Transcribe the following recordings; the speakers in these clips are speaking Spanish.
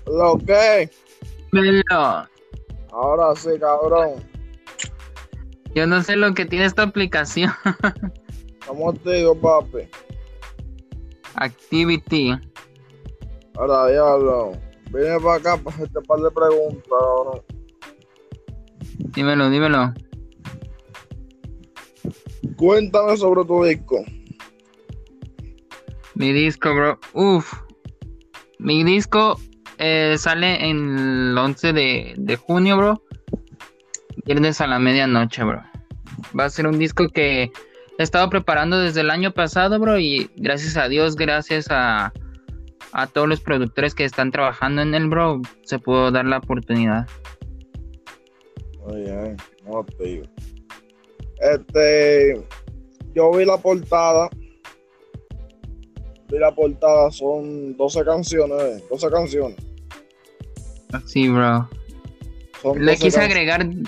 ¿Lo qué? Dímelo. Ahora sí, cabrón. Yo no sé lo que tiene esta aplicación. ¿Cómo te digo, papi? Activity. Ahora, diablo. Vine para acá para hacerte un par de preguntas, cabrón. Dímelo. Cuéntame sobre tu disco. Mi disco, bro. Mi disco sale en el 11 de junio, bro. Viernes a la medianoche, bro. Va a ser un disco que he estado preparando desde el año pasado, bro. Y gracias a Dios, gracias a todos los productores que están trabajando en él, bro, se pudo dar la oportunidad. Oye, no te digo. Yo vi la portada. Son 12 canciones, 12 canciones. Sí, bro. Son Le 12 quise canciones.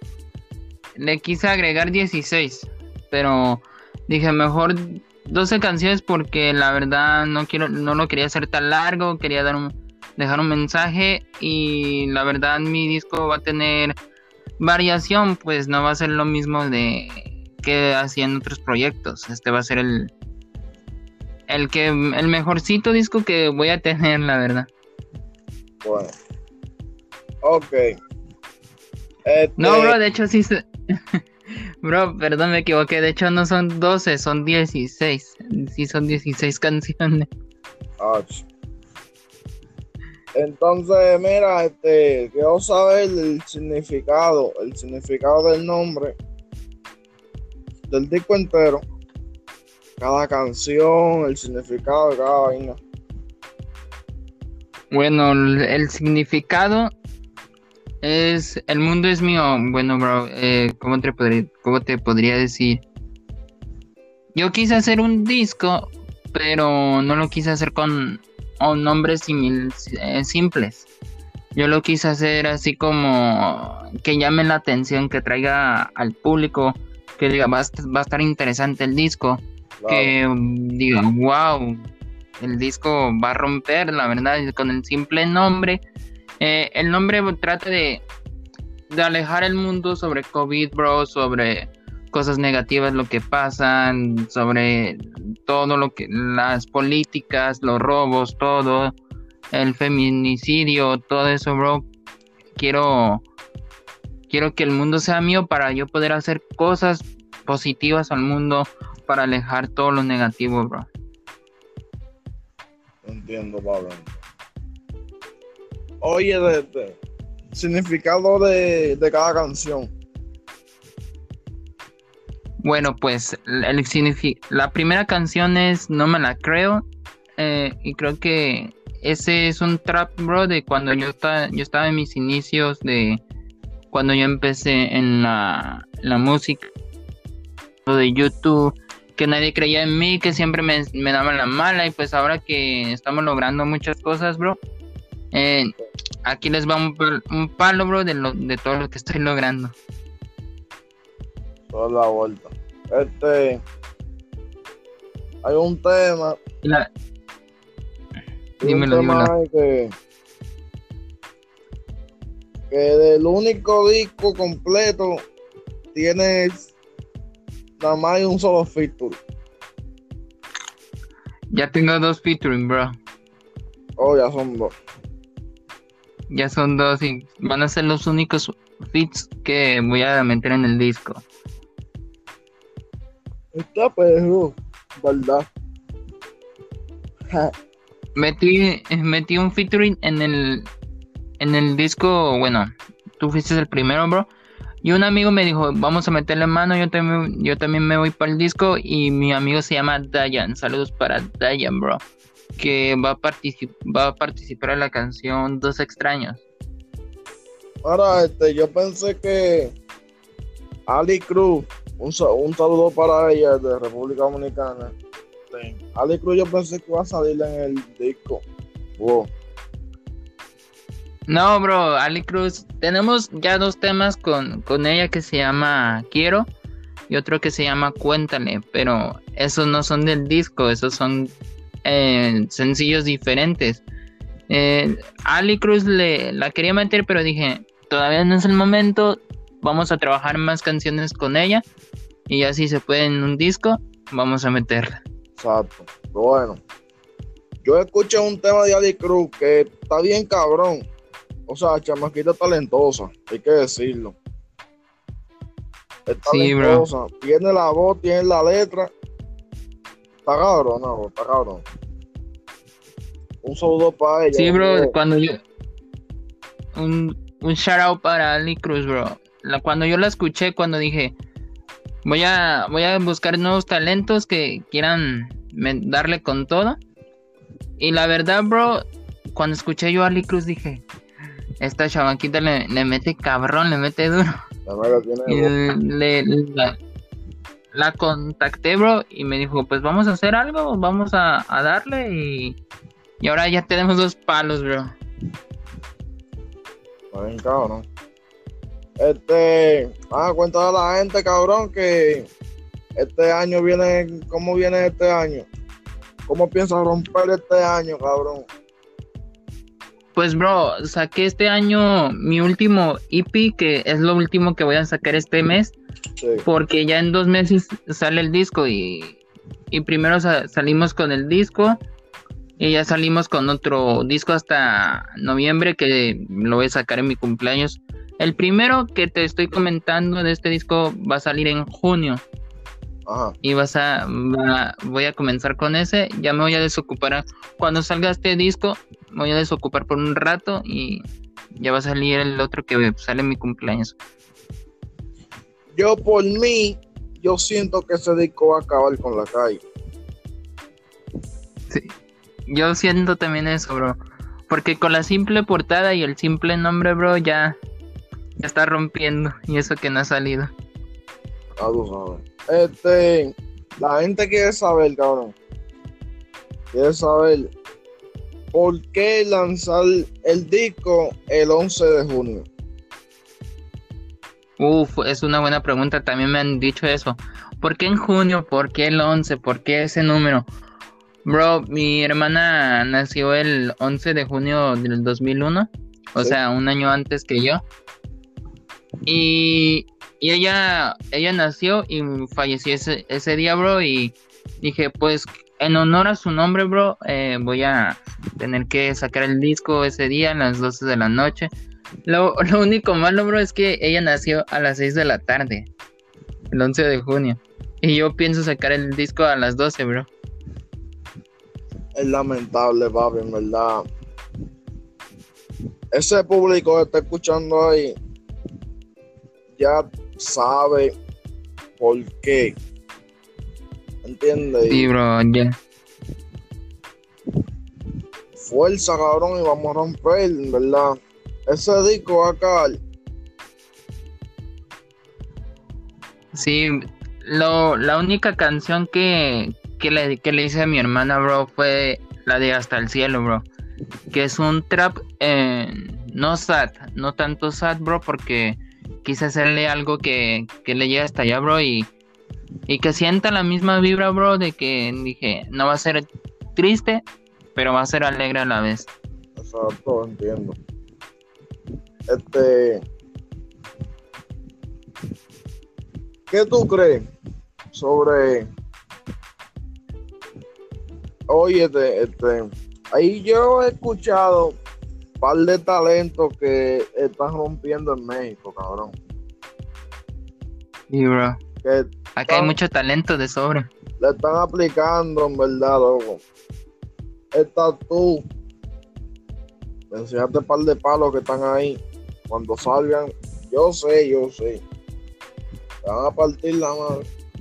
agregar 16, pero dije mejor 12 canciones porque la verdad no lo quería hacer tan largo, quería dejar un mensaje y la verdad mi disco va a tener variación, pues no va a ser lo mismo que hacía en otros proyectos. Este va a ser el mejorcito disco que voy a tener, la verdad. Bueno, ok. No, bro, de hecho sí Bro, perdón, me equivoqué. De hecho no son 12, son 16. Sí, son 16 canciones. ach. Entonces, mira, quiero saber el significado del nombre del disco entero, cada canción, el significado de cada vaina. Bueno, el significado es el mundo es mío. Bueno, bro, cómo te podría decir? Yo quise hacer un disco, pero no lo quise hacer con nombres simples. Yo lo quise hacer así como que llame la atención, que traiga al público, que diga, va a estar interesante el disco, Claro. que diga, wow, el disco va a romper, la verdad, con el simple nombre. El nombre trata de alejar el mundo sobre COVID, bro, sobre cosas negativas, lo que pasan, sobre todo lo que, las políticas, los robos, todo, el feminicidio, todo eso, bro. Quiero que el mundo sea mío para yo poder hacer cosas positivas al mundo para alejar todo lo negativo, bro. Entiendo, Pablo. Oye, significado de cada canción. Bueno, pues la primera canción es No me la creo, y creo que ese es un trap, bro, de cuando yo estaba en mis inicios, de cuando yo empecé en la música, de YouTube, que nadie creía en mí, que siempre me daban la mala, y pues ahora que estamos logrando muchas cosas, bro, aquí les va un palo, bro, de todo lo que estoy logrando. Toda la vuelta. Hay un tema. Dímelo. Que del único disco completo tienes nada más un solo feature. Ya tengo 2 featuring, bro. Oh, ya son 2. Ya son 2 y van a ser los únicos feats que voy a meter en el disco. Está perro, ¿verdad? Metí un featuring en el disco. Bueno, tú fuiste el primero, bro. Y un amigo me dijo, vamos a meterle mano, yo también me voy para el disco. Y mi amigo se llama Dayan. Saludos para Dayan, bro, que va a participar en la canción Dos Extraños. Ahora, yo pensé que Ali Cruz, un saludo para ella de República Dominicana. Ali Cruz, yo pensé que iba a salir en el disco. Wow. No, bro, Ali Cruz, tenemos ya 2 temas con ella, que se llama Quiero y otro que se llama Cuéntale, pero esos no son del disco, esos son sencillos diferentes. Ali Cruz la quería meter, pero dije, todavía no es el momento, vamos a trabajar más canciones con ella y así se puede en un disco, vamos a meterla. Exacto. Bueno, yo escuché un tema de Ali Cruz que está bien cabrón. O sea, chamaquita talentosa, hay que decirlo. Es Sí, bro. talentosa, tiene la voz, tiene la letra. Está cabrón, no, está cabrón. Un saludo para ella. Sí, bro, bro. cuando yo... Un shout out para Ali Cruz, bro. Cuando yo la escuché, cuando dije, voy a buscar nuevos talentos que quieran darle con todo. Y la verdad, bro, cuando escuché yo a Ali Cruz dije, esta chamaquita le mete cabrón, le mete duro. Y la contacté, bro, y me dijo, pues vamos a hacer algo, vamos a darle y ahora ya tenemos 2 palos, bro. Bien, cabrón. Cuéntale a la gente, cabrón, que este año viene, ¿cómo viene este año? ¿Cómo piensas romper este año, cabrón? Pues, bro, saqué este año mi último EP, que es lo último que voy a sacar este mes, sí. Porque ya en 2 meses sale el disco y primero salimos con el disco y ya salimos con otro disco hasta noviembre, que lo voy a sacar en mi cumpleaños. El primero que te estoy comentando de este disco va a salir en junio. Ajá. Y voy a comenzar con ese. Ya me voy a desocupar. Cuando salga este disco, me voy a desocupar por un rato y ya va a salir el otro que sale en mi cumpleaños. Yo, por mí, yo siento que ese disco va a acabar con la calle. Sí. Yo siento también eso, bro. Porque con la simple portada y el simple nombre, bro, ya está rompiendo. Y eso que no ha salido. Ah, tú sabes. La gente quiere saber, cabrón. Quiere saber por qué lanzar el disco el 11 de junio. Es una buena pregunta. También me han dicho eso. ¿Por qué en junio? ¿Por qué el 11? ¿Por qué ese número? Bro, mi hermana nació el 11 de junio del 2001. O ¿Sí? sea, un año antes que yo. Y ella nació y falleció ese día, bro. Y dije, pues, en honor a su nombre, bro, voy a tener que sacar el disco ese día a las 12 de la noche. Lo único malo, bro, es que ella nació a las 6 de la tarde, el 11 de junio. Y yo pienso sacar el disco a las 12, bro. Es lamentable, papi, en verdad. Ese público que está escuchando ahí ya sabe por qué. ¿Entiendes? Sí, bro, ya. Fuerza, cabrón, y vamos a romper, en verdad. Ese disco va a acabar. Sí, la única canción que le hice a mi hermana, bro, fue la de Hasta el Cielo, bro. Que es un trap no sad, no tanto sad, bro, porque quise hacerle algo que le llegue hasta allá, bro, y que sienta la misma vibra, bro, de que dije, no va a ser triste, pero va a ser alegre a la vez. Exacto, entiendo. ¿Qué tú crees sobre... Oye, ahí yo he escuchado un par de talentos que están rompiendo en México, cabrón. Sí, bro. Que acá hay mucho talento de sobra. Le están aplicando, en verdad, loco. Estás tú. Enseñate un par de palos que están ahí. Cuando salgan, yo sé. Te van a partir la madre.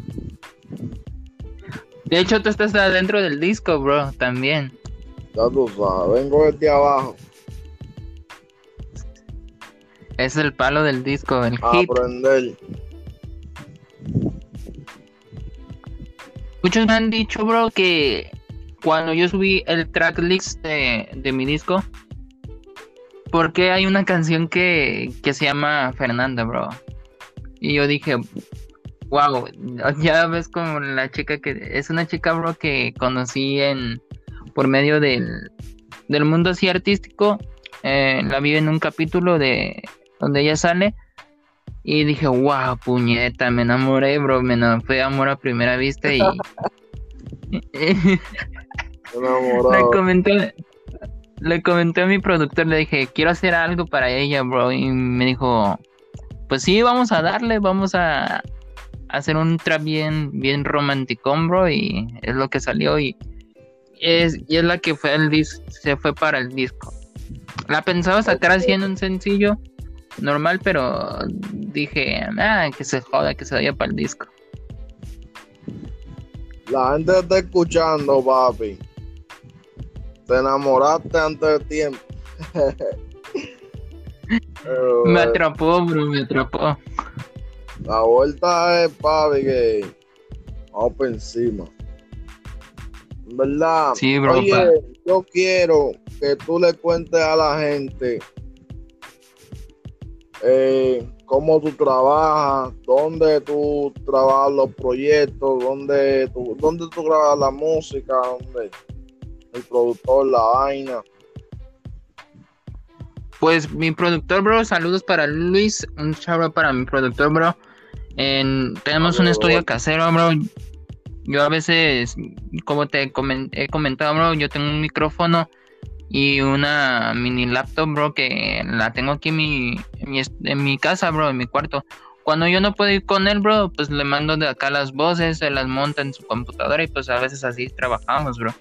De hecho, tú estás adentro del disco, bro, también. Ya tú sabes, vengo desde abajo. Es el palo del disco, el a hit. Aprender. Muchos me han dicho, bro, que cuando yo subí el tracklist de mi disco, porque hay una canción que se llama Fernanda, bro. Y yo dije, wow, ya ves como la chica que... Es una chica, bro, que conocí por medio del del mundo así artístico. La vi en un capítulo de donde ella sale y dije, wow, puñeta, me enamoré, bro, fue amor a primera vista y le Enamorado. comenté, le comenté a mi productor, le dije, quiero hacer algo para ella, bro, y me dijo, pues sí, vamos a darle, vamos a hacer un trap bien romanticón, bro, y es lo que salió y es la que fue se fue para el disco. La pensaba sacar así en un sencillo normal, pero dije, que se joda, que se vaya para el disco. La gente está escuchando, papi. Te enamoraste antes de tiempo. Me atrapó, bro, me atrapó. La vuelta es, papi, que vamos por encima. En verdad, Sí, bro, oye, yo quiero que tú le cuentes a la gente cómo tú trabajas, dónde tú trabajas los proyectos, dónde tú grabas la música, dónde el productor, la vaina. Pues mi productor, bro, saludos para Luis, un shout para mi productor, bro. Tenemos un estudio casero, bro. Yo a veces, como he comentado, bro, yo tengo un micrófono y una mini laptop, bro, que la tengo aquí en mi casa, bro, en mi cuarto. Cuando yo no puedo ir con él, bro, pues le mando de acá las voces, se las monta en su computadora y pues a veces así trabajamos, bro.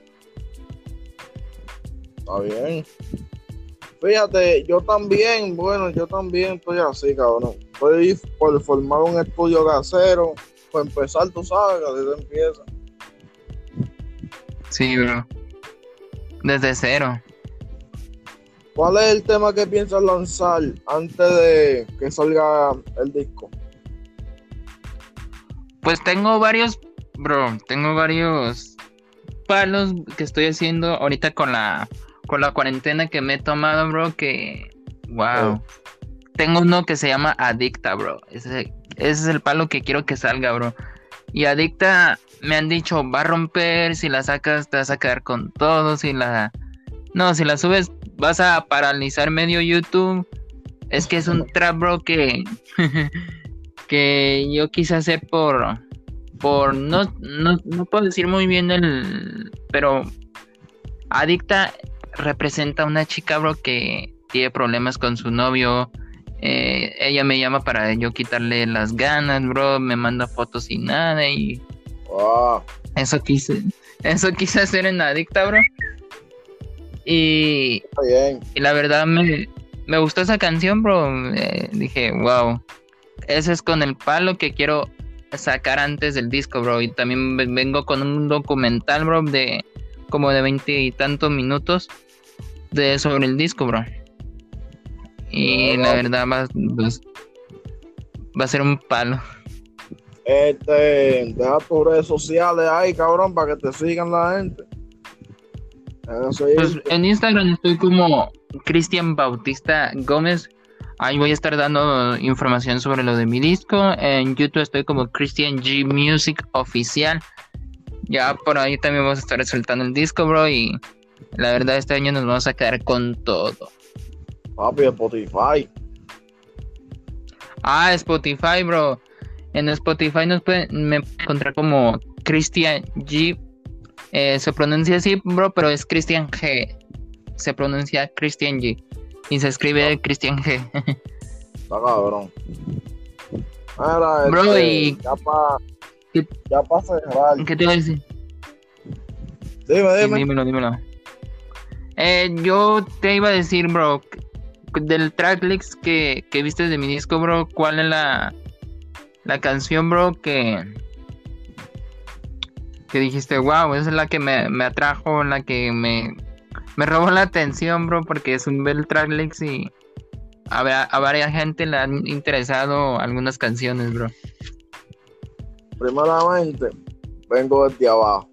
Está bien. Fíjate, yo también estoy así, cabrón. Estoy por formar un estudio casero. Por empezar, tú sabes que así se empieza. Sí, bro. Desde cero. ¿Cuál es el tema que piensas lanzar antes de que salga el disco? Pues tengo varios palos que estoy haciendo ahorita con la cuarentena que me he tomado, bro, que wow. Tengo uno que se llama Adicta, bro. Ese es el palo que quiero que salga, bro. Y Adicta me han dicho, va a romper, si la sacas te vas a quedar con todo, si la subes vas a paralizar medio YouTube. Es que es un trap, bro, que que yo quise hacer por no puedo decir muy bien pero Adicta representa a una chica, bro, que tiene problemas con su novio. Ella me llama para yo quitarle las ganas, bro, me manda fotos y nada y wow. Eso quise hacer en Adicta, bro. Y la verdad me gustó esa canción, bro. Dije, wow, ese es con el palo que quiero sacar antes del disco, bro. Y también vengo con un documental, bro, de como de 20 y tantos minutos sobre el disco, bro. Y la verdad va a ser un palo. Deja tus redes sociales ahí, cabrón, para que te sigan la gente. Pues en Instagram estoy como Cristian Bautista Gómez. Ahí voy a estar dando información sobre lo de mi disco. En YouTube estoy como Christian G Music Oficial. Ya por ahí también vamos a estar soltando el disco, bro. Y la verdad este año nos vamos a quedar con todo. Papi, Spotify. Spotify, bro. En Spotify me pueden encontrar como Christian G. Se pronuncia así, bro, pero es Christian G. Se pronuncia Christian G. Y se escribe Christian G. Está cabrón. Mira, bro, y... Ya para cerrar. ¿Qué te iba a decir? Dime. Dímelo. Yo te iba a decir, bro, del tracklist que viste de mi disco, bro, ¿cuál es la canción, bro, que dijiste, wow, esa es la que me atrajo, la que me robó la atención, bro, porque es un bel tracklist y a varias gente le han interesado algunas canciones, bro? Primeramente, vengo desde abajo.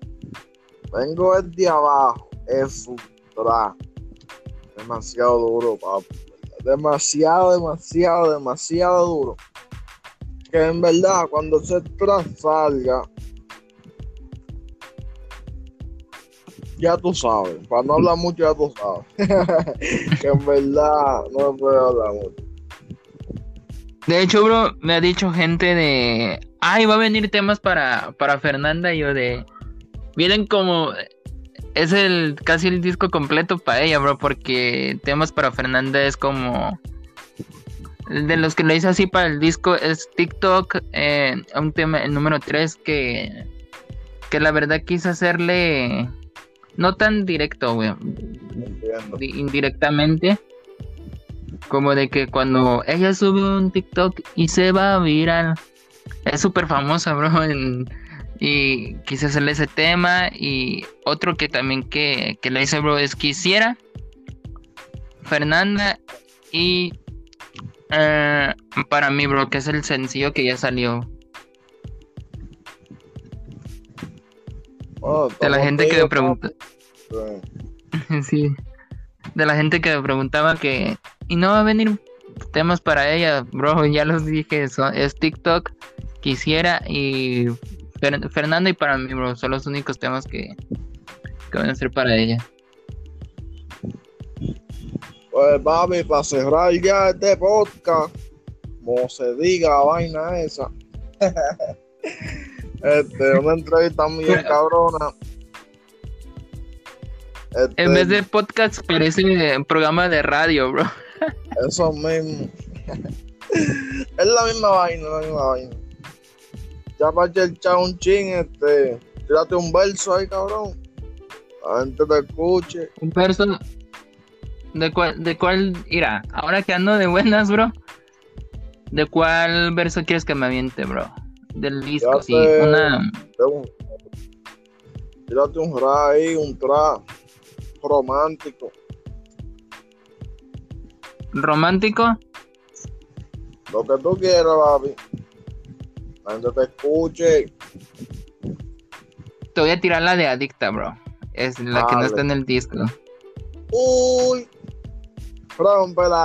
Es un track demasiado duro, papi. Demasiado duro. Que en verdad, cuando ese track salga, ya tú sabes, para no hablar mucho, ya tú sabes. Que en verdad no se puede hablar mucho. De hecho, bro, me ha dicho gente de, ay, va a venir temas para Fernanda, y yo de, miren como es casi el disco completo para ella, bro, porque temas para Fernanda es como, de los que le hice así para el disco es TikTok, un tema, el número 3 que la verdad quise hacerle no tan directo, güey, Entiendo. indirectamente. Como de que cuando ella sube un TikTok y se va viral, es súper famosa, bro. Y quise hacerle ese tema. Y otro que también que le hice, bro, es Quisiera, Fernanda y Para mí, bro, que es el sencillo que ya salió. Bueno, De la estamos gente que me tíos, pregunta. papi. Sí. De la gente que me preguntaba que, y no va a venir temas para ella, bro, ya los dije, es TikTok, Quisiera y Fernanda y Para mí, bro, son los únicos temas que van a ser para ella. Pues, papi, para cerrar ya este podcast, como se diga la vaina esa, una entrevista bien cabrona. En vez de podcast parece programa de radio, bro. Eso mismo. Es la misma vaina. Ya para echar un chin, tírate un verso ahí, cabrón. La gente te escuche. Un verso, ¿de cuál irá? Ahora que ando de buenas, bro, ¿de cuál verso quieres que me aviente, bro? Del disco, sí, Tírate un rap ahí, un trap romántico. ¿Romántico? Lo que tú quieras, papi. La gente te escuche. Te voy a tirar la de Adicta, bro. Es la que no está en el disco. Uy. Rómpela.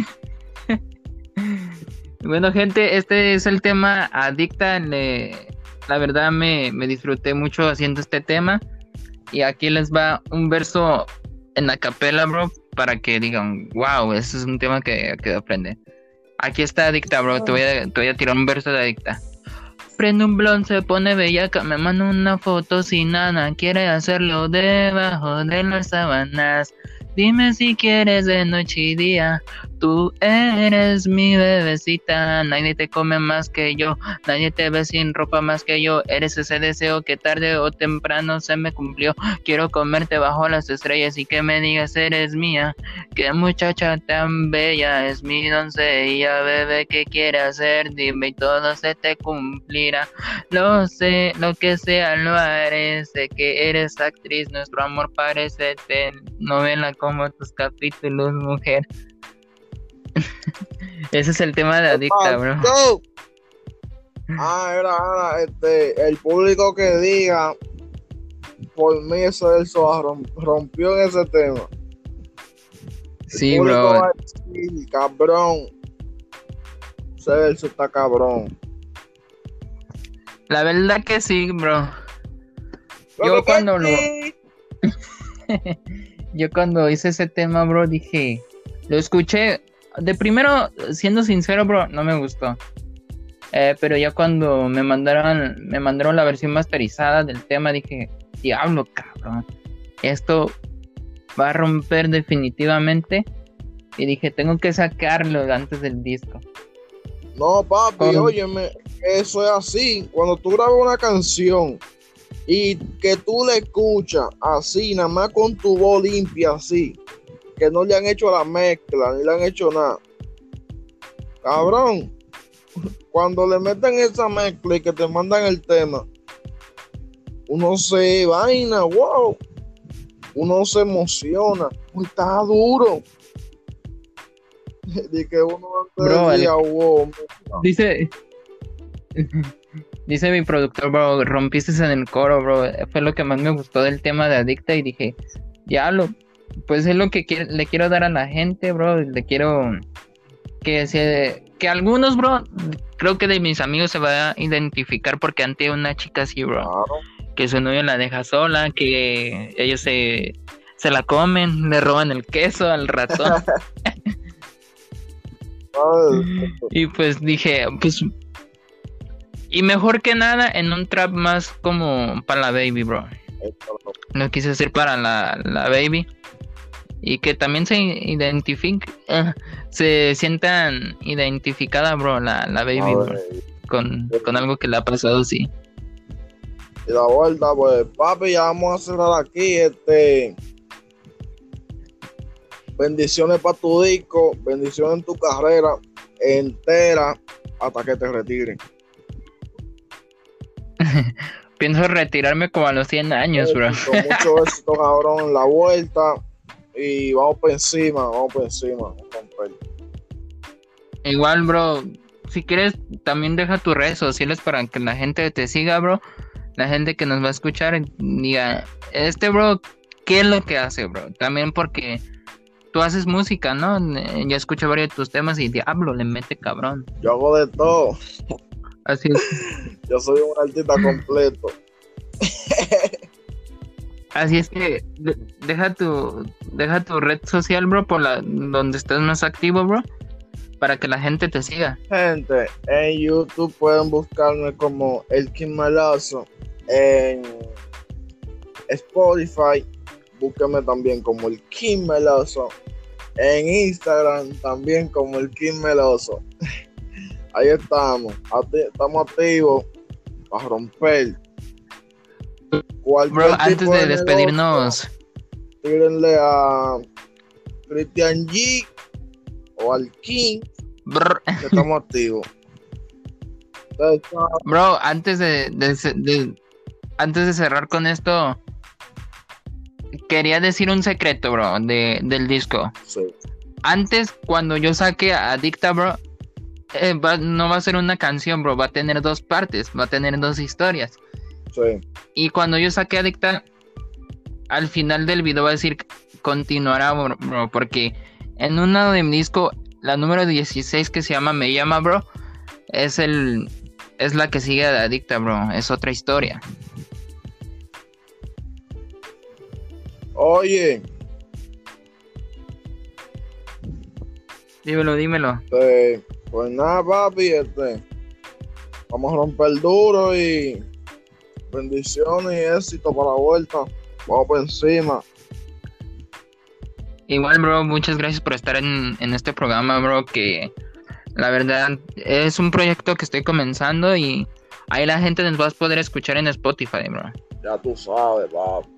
Bueno, gente, este es el tema Adicta. La verdad me disfruté mucho haciendo este tema. Y aquí les va un verso en la capela, bro, para que digan, wow, ese es un tema que aprende. Aquí está Adicta, bro, te voy a tirar un verso de Adicta. Prende un blond, se pone bellaca, me manda una foto sin nada, quiere hacerlo debajo de las sábanas. Dime si quieres de noche y día, tú eres mi bebecita. Nadie te come más que yo, nadie te ve sin ropa más que yo. Eres ese deseo que tarde o temprano se me cumplió. Quiero comerte bajo las estrellas y que me digas eres mía. Qué muchacha tan bella, es mi doncella, bebé, ¿qué quiere hacer? Dime y todo se te cumplirá. Lo sé, lo que sea lo haré. Sé que eres actriz, nuestro amor parece novela como tus capítulos, mujer. Ese es el tema de Adicta, bro. Era, el público que diga, por mí ese verso rompió en ese tema. Sí, bro. Va a decir, cabrón, ese verso está cabrón. La verdad que sí, bro. Yo cuando hice ese tema, bro, dije, lo escuché, de primero, siendo sincero, bro, no me gustó. Pero ya cuando me mandaron la versión masterizada del tema, dije, diablo, cabrón, esto va a romper definitivamente. Y dije, tengo que sacarlo antes del disco. No, papi, óyeme, eso es así. Cuando tú grabas una canción y que tú la escuchas así, nada más con tu voz limpia así, que no le han hecho la mezcla, ni le han hecho nada. Cabrón, cuando le meten esa mezcla y que te mandan el tema, uno se vaina, wow, uno se emociona, está duro. De que uno bro, decía, wow. Dice mi productor, bro, rompiste en el coro, bro. Fue lo que más me gustó del tema de Adicta y dije, pues es lo que le quiero dar a la gente, bro. Le quiero que algunos, bro, creo que de mis amigos se va a identificar porque ante una chica así, bro. Claro. que su novio la deja sola, que ellos se la comen, le roban el queso al ratón. Y pues dije, pues, y mejor que nada en un trap más como para la baby, bro. Lo quise hacer para la baby. Y que también se identifique, se sientan identificada, bro, la baby, bro, con algo que le ha pasado, sí. Y la vuelta, pues, papi, ya vamos a cerrar aquí, bendiciones para tu disco, bendiciones en tu carrera entera hasta que te retires. Pienso retirarme como a los 100 años, bro. Con mucho éxito, cabrón, en la vuelta. Y vamos por encima, vamos a romper. Igual, bro, si quieres, también deja tus redes sociales para que la gente te siga, bro. La gente que nos va a escuchar diga, bro, ¿qué es lo que hace, bro? También porque tú haces música, ¿no? Yo escucho varios de tus temas y diablo, le mete cabrón. Yo hago de todo. Así es. Yo soy un artista completo. Así es que deja tu red social, bro, por donde estés más activo, bro, para que la gente te siga. Gente, en YouTube pueden buscarme como El Kim Meloso. En Spotify, búsquenme también como El Kim Meloso. En Instagram también como El Kim Meloso. Ahí estamos activos para romper. Bro, antes de despedirnos, tírenle a Christian G o al King, que estamos activos. Bro, antes de cerrar con esto, quería decir un secreto, bro, del disco. Sí. Antes, cuando yo saque a Adicta, bro, no va a ser una canción, bro, va a tener 2 partes, va a tener 2 historias. Sí. Y cuando yo saque Adicta, al final del video va a decir continuará, bro, porque en una de mi disco, la número 16 que se llama Me Llama, bro, es la que sigue de Adicta, bro, es otra historia. Oye. Dímelo. Pues nada, papi, vamos a romper duro y bendiciones y éxito para la vuelta. Vamos por encima. Igual, bro, muchas gracias por estar en este programa, bro, que la verdad es un proyecto que estoy comenzando y ahí la gente nos va a poder escuchar en Spotify, bro. Ya tú sabes, papi.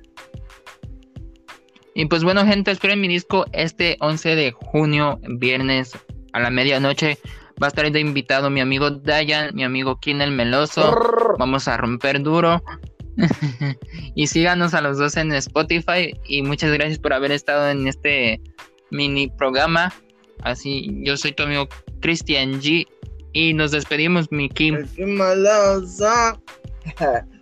Y pues bueno, gente, esperen mi disco este 11 de junio, viernes a la medianoche. Va a estar de invitado mi amigo Dayan, mi amigo Kin el Meloso. Vamos a romper duro. Y síganos a los dos en Spotify. Y muchas gracias por haber estado en este mini programa. Así, yo soy tu amigo Christian G. Y nos despedimos, mi Kim. El Kim Meloso.